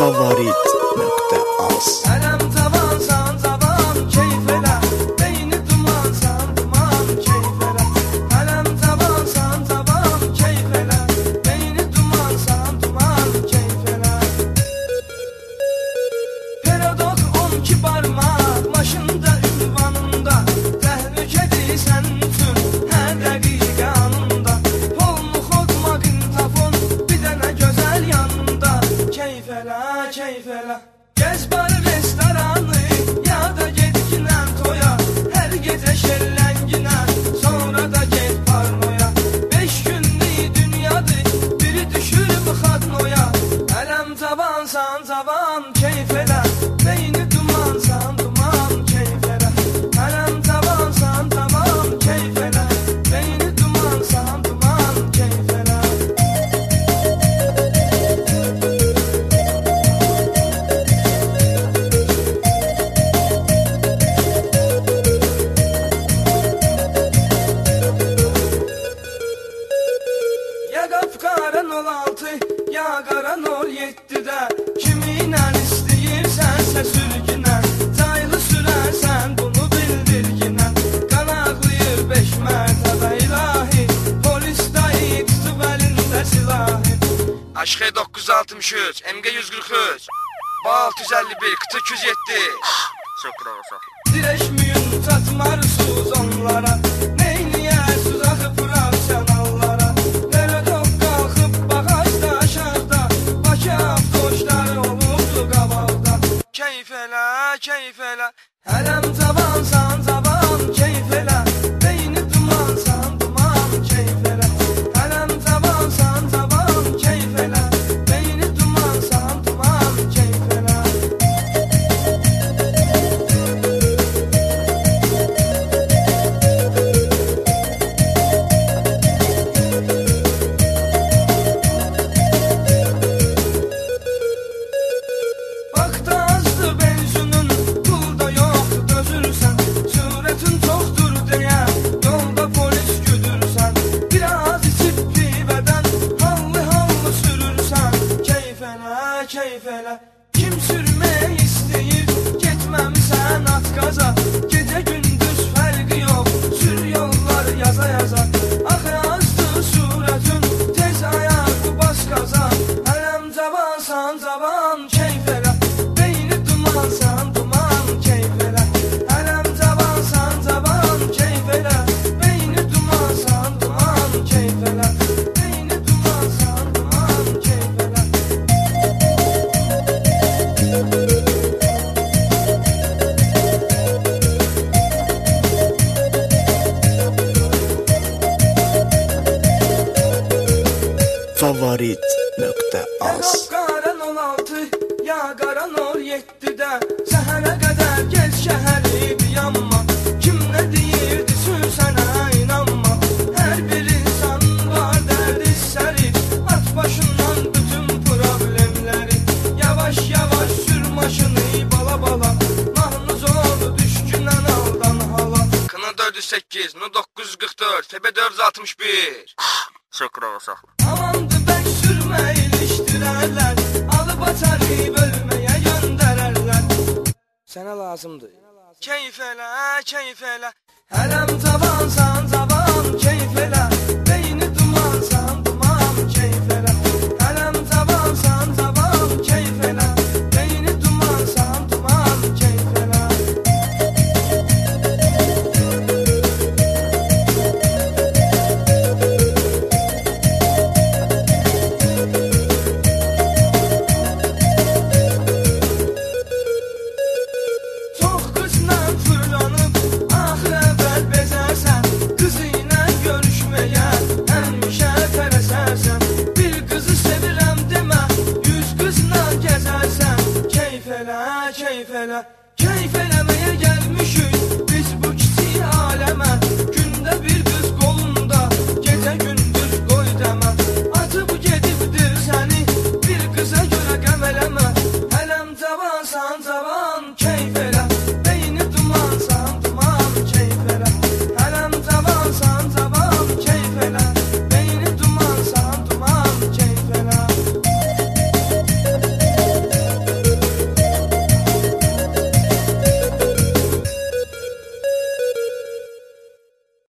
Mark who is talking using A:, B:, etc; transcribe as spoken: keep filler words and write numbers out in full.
A: Favorit nokta az.
B: Ələm tavansan tavan keyf elə, beyni dumansan duman keyf elə. Ələm tavansan tavan keyf elə, beyni dumansan duman keyf elə. Perodok on iki barmaq başında ünvanında, təhlükədir sənin üçün hər dəqiqə anında. Polnu xod maqnitofon bir dənə gözəl yanında, keyf elə, keyf elə. Gəz bar restoranı, ya da get ginən toya, hər gecə şellənginən, sonra da get parnoya. Beş günlük dünyadır, biri düşür mıxadnoya. Ələm tavansan tavan keyf elə, beyni dumansan duman keyf elə. Ələm tavansan tavan keyf elə, beyni dumansan duman keyf elə. Ya qapqaran on altı, ya qaran on yeddidə, kiminlə istəyirsənsə sürgünən, caylı sürərsən bunu bildirginən. Qanaqlayır beş mərtəbə ilahi, polis dayı tutub əlində silahi. Aşk dokuz yüz altmış üç, M G yüz qırx üç, B altı yüz əlli bir, Q iki yüz yeddi.
C: Çok bravo sağ.
B: Direşməyin çatmarsız onlara, neyniyəsiz axı profesionallara. Perodok qalxıb bağajda aşağıda, Bakı avtoşları olurdu qabaqda. Keyf elə, keyf elə, ələm tavansan tavan keyf elə, beyni dumansan duman keyf elə. Ələm tavansan tavan keyf elə, beyni dumansan duman keyf elə. Vaxtı azdı benzinin, pulda yoxdur dözürsən. Sürətin çoxdur deyə, yolda polis güdürsən. Biraz içib pivədən, hallı hallı sürürsən. Keyf elə, keyf elə, kim sürmək istəyir, getməmisən at qaza. Gecə gündüz fərqi yox, sür yollar yaza yaza. Axı azdı sürətin, tez ayaqı bas qaza. Ələm tavansan tavan keyf elə, beyni dumansan duman keyf elə. Ələm tavansan tavan keyf elə, beyni dumansan duman keyf elə. Beyni dumansan duman keyf elə.
A: Favorit nokta az.
B: Qaran on altı, ya qaran on yeddidə, səhərə qədər gez şəhəri bir yanma. Kim nə deyirdi sənə inanma. Hər bir insanın var dərdi səri, at başından bütün problemləri. Yavaş yavaş sür maşını bala bala, mahnız oldu düşkünən aldan hala. Kına dörd yüz səkkiz, N doqquz yüz qırx dörd, F B dörd yüz altmış bir.
C: Çok bravo sağ.
B: Amandı bək sürmə ilişdirərlər, alıp açarı bölməyə göndərərlər. Sənə lazımdır. Keyf elə, keyf elə, ələm tavan